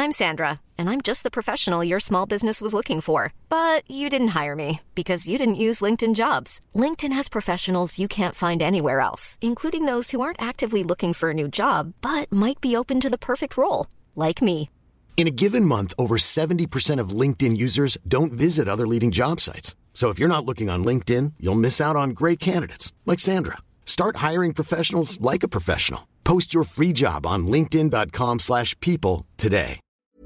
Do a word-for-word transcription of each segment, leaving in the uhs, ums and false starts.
I'm Sandra, and I'm just the professional your small business was looking for. But you didn't hire me because you didn't use LinkedIn Jobs. LinkedIn has professionals you can't find anywhere else, including those who aren't actively looking for a new job, but might be open to the perfect role, like me. In a given month, over seventy percent of LinkedIn users don't visit other leading job sites. So if you're not looking on LinkedIn, you'll miss out on great candidates like Sandra. Start hiring professionals like a professional. Post your free job on linkedin dot com slash people today.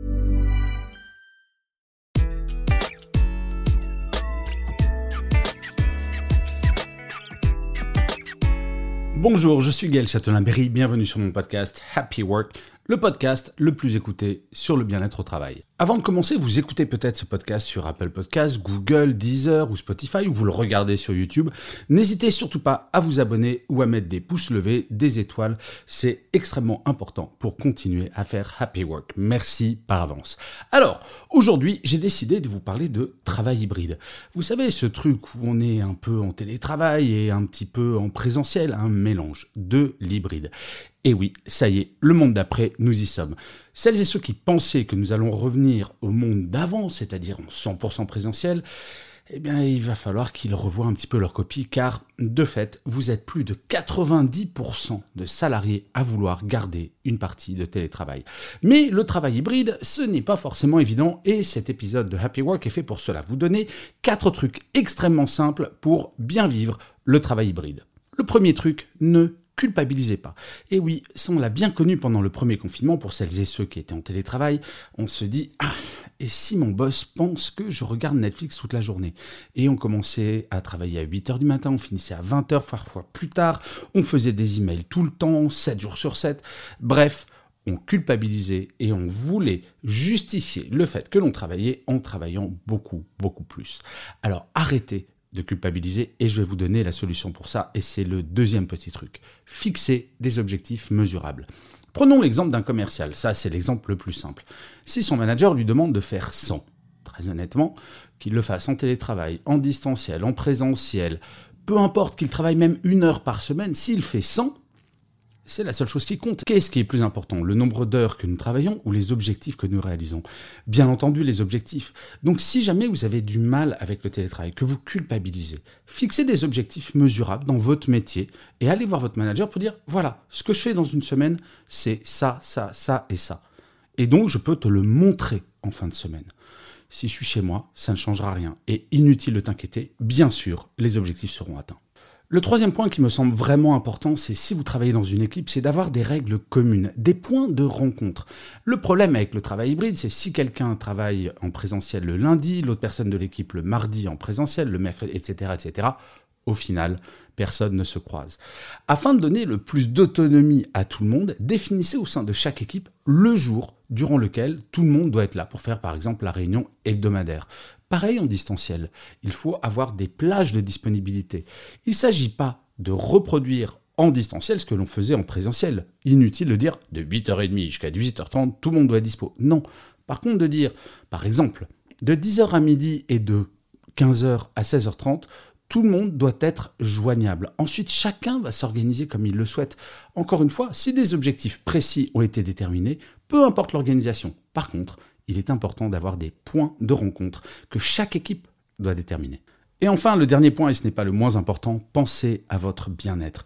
Bonjour, je suis Gaël Châtelain-Berry, bienvenue sur mon podcast Happy Work, le podcast le plus écouté sur le bien-être au travail. Avant de commencer, vous écoutez peut-être ce podcast sur Apple Podcasts, Google, Deezer ou Spotify, ou vous le regardez sur YouTube. N'hésitez surtout pas à vous abonner ou à mettre des pouces levés, des étoiles. C'est extrêmement important pour continuer à faire Happy Work. Merci par avance. Alors, aujourd'hui, j'ai décidé de vous parler de travail hybride. Vous savez, ce truc où on est un peu en télétravail et un petit peu en présentiel, un mélange de l'hybride. Et oui, ça y est, le monde d'après, nous y sommes. Celles et ceux qui pensaient que nous allons revenir au monde d'avant, c'est-à-dire en cent pour cent présentiel, eh bien, il va falloir qu'ils revoient un petit peu leur copie, car, de fait, vous êtes plus de quatre-vingt-dix pour cent de salariés à vouloir garder une partie de télétravail. Mais le travail hybride, ce n'est pas forcément évident, et cet épisode de Happy Work est fait pour cela. Vous donner quatre trucs extrêmement simples pour bien vivre le travail hybride. Le premier truc, ne culpabilisez pas. Et oui, ça on l'a bien connu pendant le premier confinement, pour celles et ceux qui étaient en télétravail, on se dit « Ah, et si mon boss pense que je regarde Netflix toute la journée ?» Et on commençait à travailler à huit heures du matin, on finissait à vingt heures, parfois plus tard, on faisait des emails tout le temps, sept jours sur sept, bref, on culpabilisait et on voulait justifier le fait que l'on travaillait en travaillant beaucoup, beaucoup plus. Alors arrêtez de culpabiliser, et je vais vous donner la solution pour ça, et c'est le deuxième petit truc. Fixez des objectifs mesurables. Prenons l'exemple d'un commercial, ça c'est l'exemple le plus simple. Si son manager lui demande de faire cent, très honnêtement, qu'il le fasse en télétravail, en distanciel, en présentiel, peu importe qu'il travaille même une heure par semaine, s'il fait cent, c'est la seule chose qui compte. Qu'est-ce qui est plus important, le nombre d'heures que nous travaillons ou les objectifs que nous réalisons ? Bien entendu, les objectifs. Donc si jamais vous avez du mal avec le télétravail, que vous culpabilisez, fixez des objectifs mesurables dans votre métier et allez voir votre manager pour dire « Voilà, ce que je fais dans une semaine, c'est ça, ça, ça et ça. Et donc, je peux te le montrer en fin de semaine. Si je suis chez moi, ça ne changera rien. Et inutile de t'inquiéter, bien sûr, les objectifs seront atteints. » Le troisième point qui me semble vraiment important, c'est si vous travaillez dans une équipe, c'est d'avoir des règles communes, des points de rencontre. Le problème avec le travail hybride, c'est si quelqu'un travaille en présentiel le lundi, l'autre personne de l'équipe le mardi en présentiel, le mercredi, et cetera, et cetera, au final, personne ne se croise. Afin de donner le plus d'autonomie à tout le monde, définissez au sein de chaque équipe le jour durant lequel tout le monde doit être là pour faire par exemple la réunion hebdomadaire. Pareil en distanciel, il faut avoir des plages de disponibilité. Il ne s'agit pas de reproduire en distanciel ce que l'on faisait en présentiel. Inutile de dire de huit heures trente jusqu'à dix-huit heures trente, tout le monde doit être dispo. Non. Par contre, de dire, par exemple, de dix heures à midi et de quinze heures à seize heures trente, tout le monde doit être joignable. Ensuite, chacun va s'organiser comme il le souhaite. Encore une fois, si des objectifs précis ont été déterminés, peu importe l'organisation. Par contre, il est important d'avoir des points de rencontre que chaque équipe doit déterminer. Et enfin, le dernier point, et ce n'est pas le moins important, pensez à votre bien-être.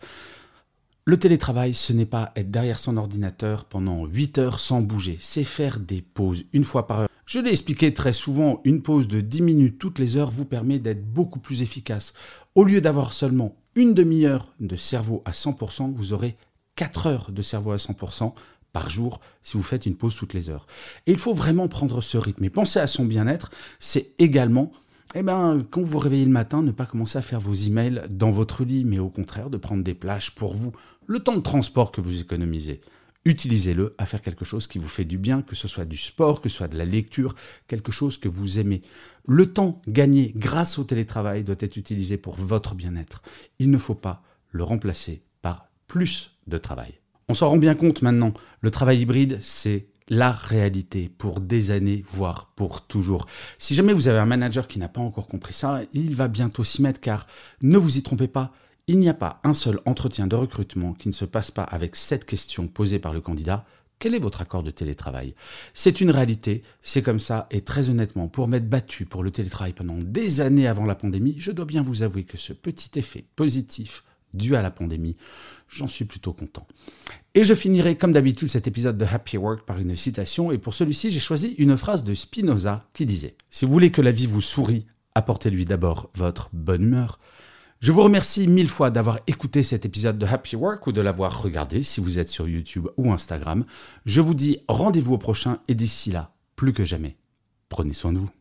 Le télétravail, ce n'est pas être derrière son ordinateur pendant huit heures sans bouger, c'est faire des pauses une fois par heure. Je l'ai expliqué très souvent, une pause de dix minutes toutes les heures vous permet d'être beaucoup plus efficace. Au lieu d'avoir seulement une demi-heure de cerveau à cent pour cent, vous aurez quatre heures de cerveau à cent pour cent par jour si vous faites une pause toutes les heures. Et il faut vraiment prendre ce rythme. Et penser à son bien-être, c'est également, eh ben, quand vous vous réveillez le matin, ne pas commencer à faire vos emails dans votre lit, mais au contraire de prendre des plages pour vous. Le temps de transport que vous économisez, utilisez-le à faire quelque chose qui vous fait du bien, que ce soit du sport, que ce soit de la lecture, quelque chose que vous aimez. Le temps gagné grâce au télétravail doit être utilisé pour votre bien-être. Il ne faut pas le remplacer par plus de travail. On s'en rend bien compte maintenant, le travail hybride, c'est la réalité pour des années, voire pour toujours. Si jamais vous avez un manager qui n'a pas encore compris ça, il va bientôt s'y mettre, car ne vous y trompez pas, il n'y a pas un seul entretien de recrutement qui ne se passe pas avec cette question posée par le candidat: Quel est votre accord de télétravail ? C'est une réalité, c'est comme ça, et très honnêtement, pour m'être battu pour le télétravail pendant des années avant la pandémie, je dois bien vous avouer que ce petit effet positif dû à la pandémie, j'en suis plutôt content. Et je finirai comme d'habitude cet épisode de Happy Work par une citation, et pour celui-ci, j'ai choisi une phrase de Spinoza qui disait « Si vous voulez que la vie vous sourie, apportez-lui d'abord votre bonne humeur ». Je vous remercie mille fois d'avoir écouté cet épisode de Happy Work ou de l'avoir regardé si vous êtes sur YouTube ou Instagram. Je vous dis rendez-vous au prochain et d'ici là, plus que jamais, prenez soin de vous.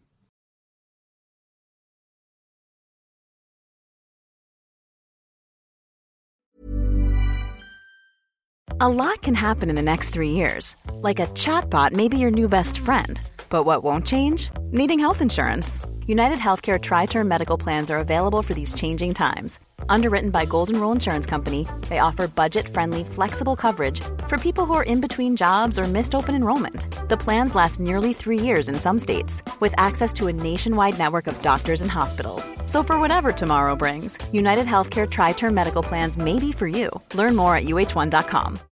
A lot can happen in the next three years. Like a chatbot may be your new best friend. But what won't change? Needing health insurance. United Healthcare Tri-Term Medical Plans are available for these changing times. Underwritten by Golden Rule Insurance Company, they offer budget-friendly, flexible coverage for people who are in between jobs or missed open enrollment. The plans last nearly three years in some states, with access to a nationwide network of doctors and hospitals. So for whatever tomorrow brings, United Healthcare Tri-Term Medical Plans may be for you. Learn more at U H one dot com.